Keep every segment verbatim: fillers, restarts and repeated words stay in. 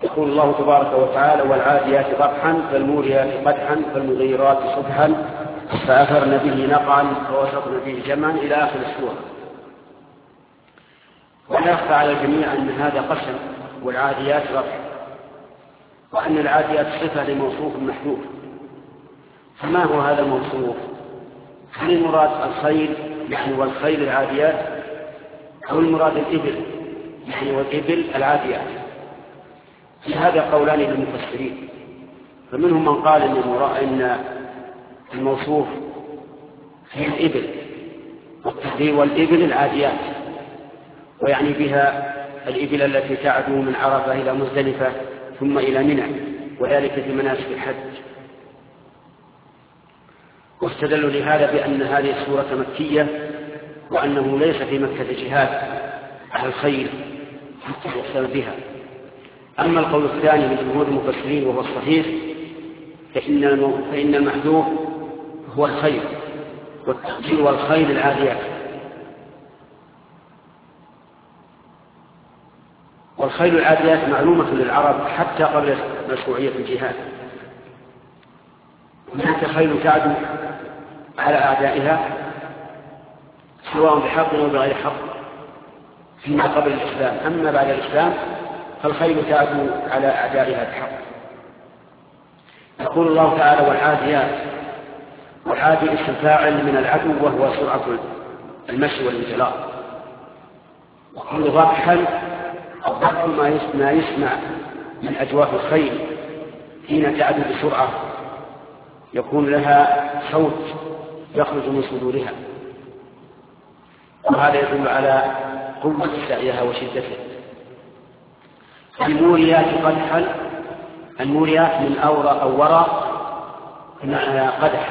يقول الله تبارك وتعالى: والعاديات ضبحا فالموريات قدحا فالمغيرات صبحا فأثرن به نقعا فوسطن به جمعا إلى آخر السورة. ولا يخفى على الجميع أن هذا قسم والعاديات ضبحا، وأن العاديات صفة لموصوف محذوف. فما هو هذا الموصوف؟ هل المراد الخيل يعني والخيل العاديات، أو المراد الإبل يعني والإبل العاديات؟ في هذا قولان للمفسرين، فمنهم من قال إن الموصوف هي الإبل والإبل العاديات، ويعني بها الإبل التي تعدو من عرفة إلى مزدلفة ثم إلى منى، وذلك في مناسك الحج. واستدلوا لهذا بأن هذه السورة مكية، وأنه ليس في مكة جهاد على الخيل حتى يقسم بها. أما القول الثاني من جمهور المفسرين وهو الصحيح، فإن المحذوف هو الخيل، والتقدير والخيل العاديات. والخيل العاديات معلومة للعرب حتى قبل مشروعية الجهاد. هناك خيل تعدو على أعدائها سواء بحق أو بغير حق فيما قبل الإسلام. أما بعد الإسلام فالخيل تعدو على أعدائها بحق. يقول الله تعالى: والعاديات. والعادي اسم فاعل من العدو، وهو سرعة المشي والانطلاق. وكل ضبحا الضبح ما يسمع من أجواف الخيل حين تعدو بسرعة، يكون لها صوت يخرج من صدورها، وهذا يدل على قوة سعيها وشدته. الموريات قدحا، الموريات من أورى أو وراء معنى قدح،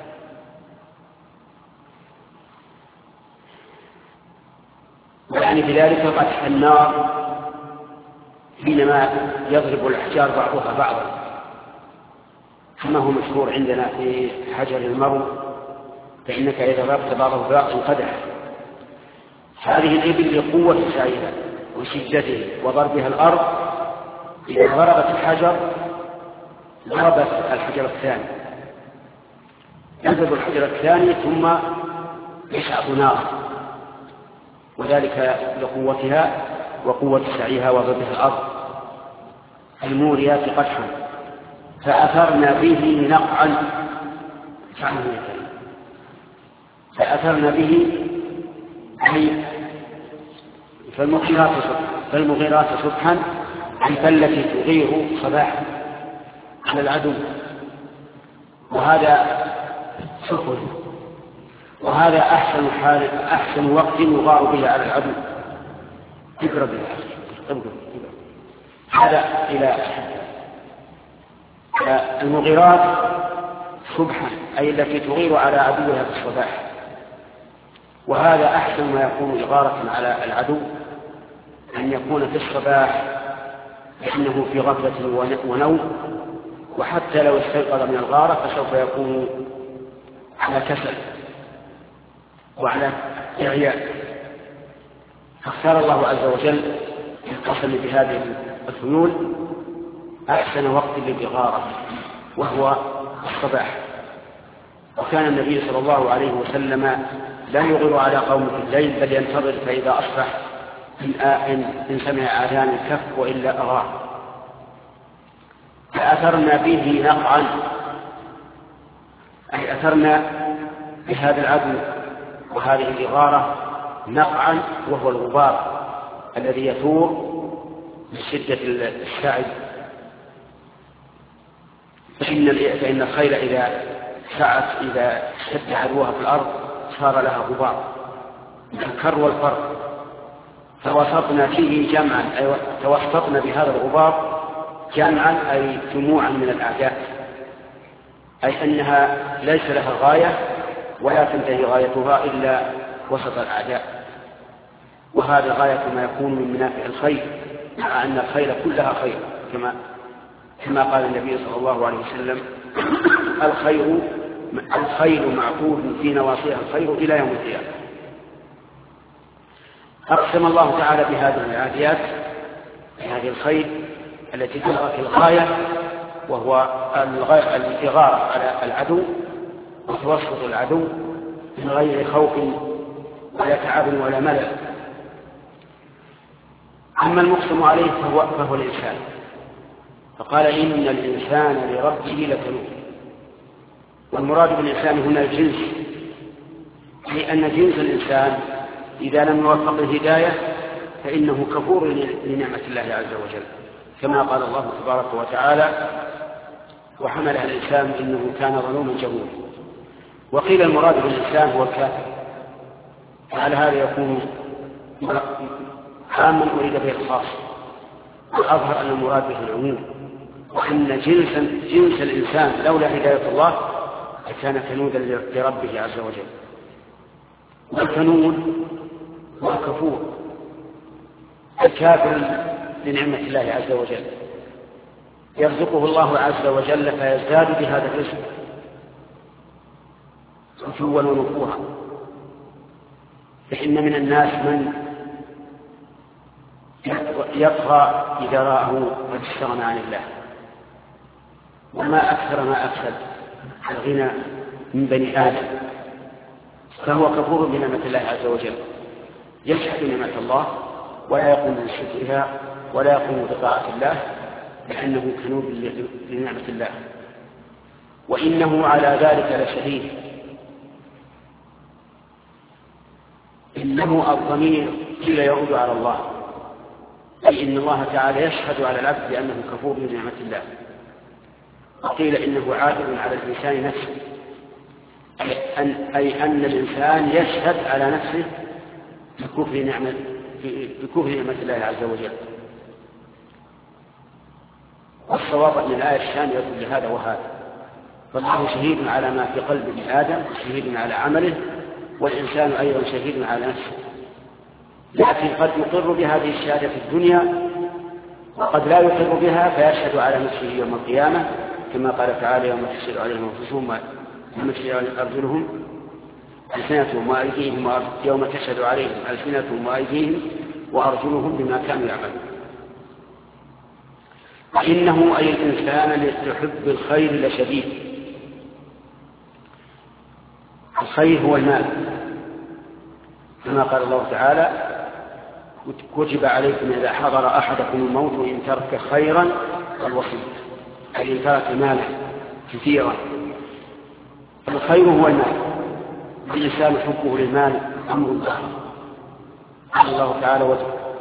ويعني بذلك قدح النار حينما يضرب الأحجار بعضها بعضا، كما هو مشهور عندنا في حجر المرو، فإنك إذا ضربت بعضه بعض انقدح. هذه الإبل لقوة سعيها وشدته وضربها الأرض، إذا ضربت الحجر ضربت الحجر الثاني، ينزل الحجر الثاني ثم يشعط نار، وذلك لقوتها وقوة سعيها وضربها الأرض. الموريات قدحا فأثرنا به نقعا، فأثرنا به أي فالمغيرات صبحا، فالمغيرات صبحا عن فالتي تغير صباحا على العدو، وهذا سفل، وهذا أحسن حال أحسن وقت يغار به على العدو. اقرب هذا إلى المغيرات صبحا أي التي تغير على عدوها في الصباح، وهذا أحسن ما يكون إغارة على العدو، أن يكون في الصباح لأنه في غفلة ونوم، وحتى لو استيقظ من الغارة فسوف يكون على كسل وعلى إعياء. فاختار الله عز وجل القسم بهذه الخيول أحسن وقت للإغارة وهو الصباح. وكان النبي صلى الله عليه وسلم لا يغير على قوم في الليل، بل ينتظر فإذا أصبح إن سمع آذان الكف وإلا أغار. فأثرنا به نقعا أي أثرنا بهذا العدو وهذه الإغارة نقعا، وهو الغبار الذي يثور من شدة السعي. فإن فإن الخيل إذا سعت إذا شد عدوها في الأرض صار لها غبار الكر والفر، فوسطنا فيه جمعا أي توسطنا بهذا الغبار جمعا أي جموعا من الأعداء، أي أنها ليس لها غاية ولا تنتهي غايتها إلا وسط الأعداء. وهذا غاية ما يكون من منافع الخيل، مع أن الخيل كلها خير، كما كما قال النبي صلى الله عليه وسلم: الخير الخيل معقود في نواصيها الخير إلى يوم القيامة. أقسم الله تعالى بهذه العاديات، بهذه الخيل، التي تدرك الغاية، وهو الإغارة على العدو وتوسط العدو من غير خوف ولا تعب ولا ملل. أما المقسم عليه فهو, فهو الإنسان، فقال إن الإنسان لربه لكنود. والمراد بالإنسان هنا الجنس، لأن جنس الإنسان إذا لم يوفق الهداية فإنه كفور لنعمة الله عز وجل، كما قال الله تبارك وتعالى وحملها الإنسان إنه كان ظلوما جهولا. وقيل المراد بالإنسان هو الكافر، فعلى هذا يكون عاما أريد به الخاص، وأظهر أن المراد به العموم، وأن جنس, جنس الإنسان لولا هداية الله كان كنودا لربه عز وجل. والكنود هو الكفور الكافر لنعمة الله عز وجل، يرزقه الله عز وجل فيزداد بهذا الرزق عتوا ونفورا. فإن من الناس من يطغى إذا رآه قد استغنى عن الله، وما أكثر ما أفسد الغنى من بني آدم، فهو كفور بنعمة الله عز وجل، يجحد نعمة الله ولا يقوم بشكرها ولا يقوم بطاعة الله، لأنه كنود لنعمة الله، وإنه على ذلك لشهيد. إنه الضمير قيل يعود على الله، أي إن الله تعالى يشهد على العبد بأنه كفور بنعمة الله. وقيل إنه عائد على الإنسان نفسه، أي أن الإنسان يشهد على نفسه بكفر نعمة بكفر نعمة الله عز وجل. والصواب أن الآية الثانية لهذا وهذا، فالله شهيد على ما في قلب ابن آدم، شهيد على عمله، والإنسان أيضا شهيد على نفسه، لكن قد يقر بهذه الشهادة في الدنيا وقد لا يقر بها فيشهد على نفسه يوم القيامة، كما قال تعالى يوم تشهد عليهم أنفسهم يوم تشهد أرجلهم ألسنتهم وأيديهم يوم تشهد عليهم ألسنتهم وأيديهم وأرجلهم بما كانوا يعملون. وإنه أي الإنسان لحب الخير لشديد. الخير هو المال، كما قال الله تعالى كتب عليكم إذا حضر أحدكم الموت إن ترك خيرا الوصية، أي إن ترك مالا كثيرا. الخير هو المال، والإنسان حبه للمال أمر ضخم. قال الله تعالى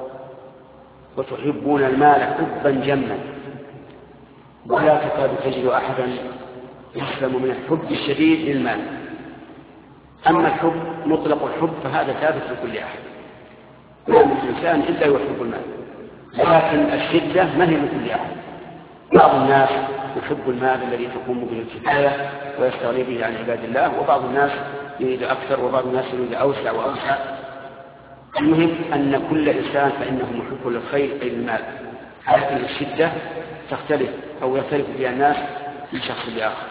وتحبون المال حبا جما، ولا تكاد تجد أحدا يسلم من الحب الشديد للمال. أما الحب مطلق الحب فهذا ثابت لكل أحد، ما من إنسان إلا يحب المال، لكن الشدة ما هي لكل أحد. بعض الناس يحب المال الذي تقوم به الكفاية ويستغني به عن عباد الله، وبعض الناس يريد أكثر، وبعض الناس يريد أوسع وأوسع. المهم أن كل إنسان فإنه محب للخير أي المال، لكن الشدة تختلف أو يختلف فيها الناس من شخص لآخر.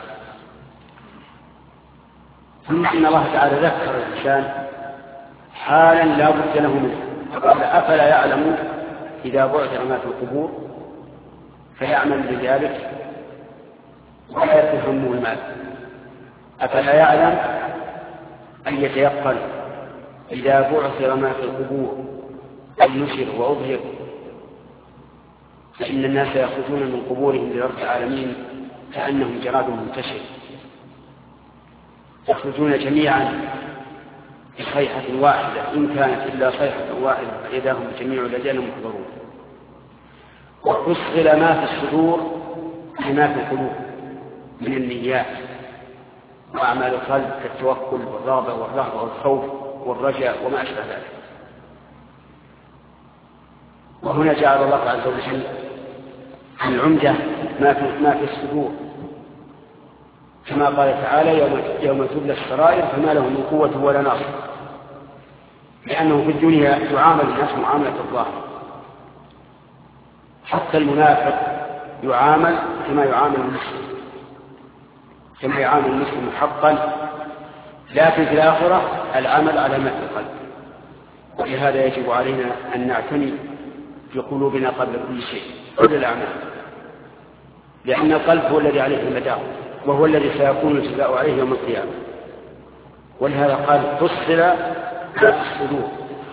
ثم إن الله تعالى ذكر الإنسان حالا لا بد له منه، فقال أفلا يعلم إذا بعثر ما في القبور فيعمل بذلك ولا يكون همه المال. أفلا يعلم أن يتيقن إذا بعثر ما في القبور أن نشر وأظهر، فإن الناس يخرجون من قبورهم لرب العالمين كأنهم جراد منتشر، يخرجون جميعا بصيحة واحدة، إن كانت إلا صيحة واحدة فإذا هم جميع لدينا محضرون. وفصل ما في الصدور لما في القلوب من النيات وأعمال القلب كالتوكل والرغبة والرهبة والخوف والرجاء وما أشبه ذلك. وهنا جعل الله عز وجل العمدة ما في ما في الصدور، كما قال تعالى يوم يوم تبلى السرائر فما له من قوة ولا ناصر، لأنه في الدنيا يعامل الناس معاملة الظاهر، حتى المنافق يعامل كما يعامل المسلم، كما يعامل المسلم حقا، لكن في الآخرة العمل على ما في القلب. ولهذا يجب علينا أن نعتني في قلوبنا قبل كل شيء كل الأعمال، لأن القلب هو الذي عليه المدار وهو الذي سيكون الجزاء عليه يوم القيامة. ولهذا قال فصل في الصدور.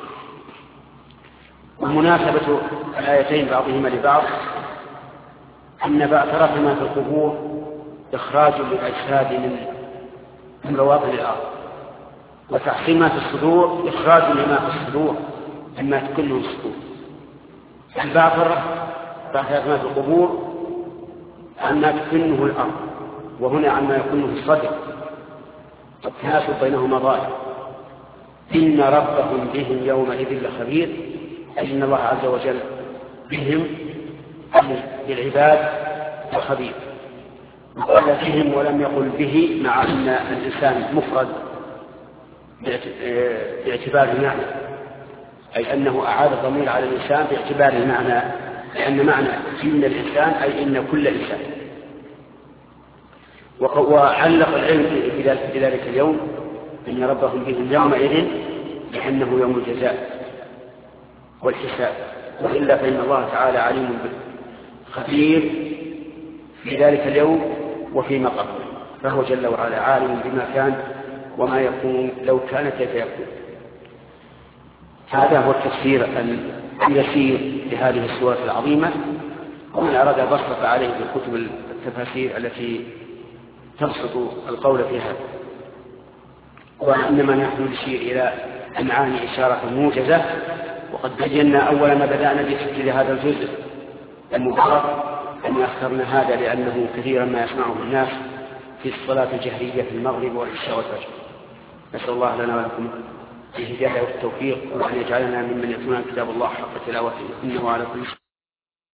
ومناسبة الآيتين بعضهما لبعض أن بعثرة ما في القبور إخراج للأجساد من من روابط الأرض، وتحصيل ما في الصدور إخراج لما في الصدور مما تكله الصدور. البعثرة بعثرة ما في القبور عما تكنه الأرض، وهنا عما يكنه الصدر، التناسب بينهما ظاهر. إن ربهم بهم يومئذ لخبير، أي إن الله عز وجل بهم بالعباد لخبير. قال بهم ولم يقل به، مع أن الإنسان مفرد باعتبار المعنى، أي أنه أعاد الضمير على الإنسان باعتبار المعنى، لأن معنى إن الإنسان أي إن كل إنسان. وعلق العلم في ذلك اليوم إن ربهم بهم يومئذ لأنه يوم الجزاء والحساب، وإلا فإن الله تعالى عليم خبير في ذلك اليوم وفيما قبله، فهو جل وعلا عالم بما كان وما يكون لو كان كيف يكون. هذا هو التفسير اليسير لهذه السورة العظيمة، ومن أراد بسط عليه بكتب التفاسير التي تبسط القول في هذا. وإنما نحن نشير إلى المعاني إشارة موجزة، وقد بينا أول ما بدأنا بتفسير هذا الجزء المبارك أن أخترنا هذا لأنه كثيرا ما يسمعه الناس في الصلاة الجهرية في المغرب والعشاء والفجر. نسأل الله لنا ولكم الهداية والتوفيق، وأن يجعلنا ممن يتلون كتاب الله حق تلاوته إنه على كل شيء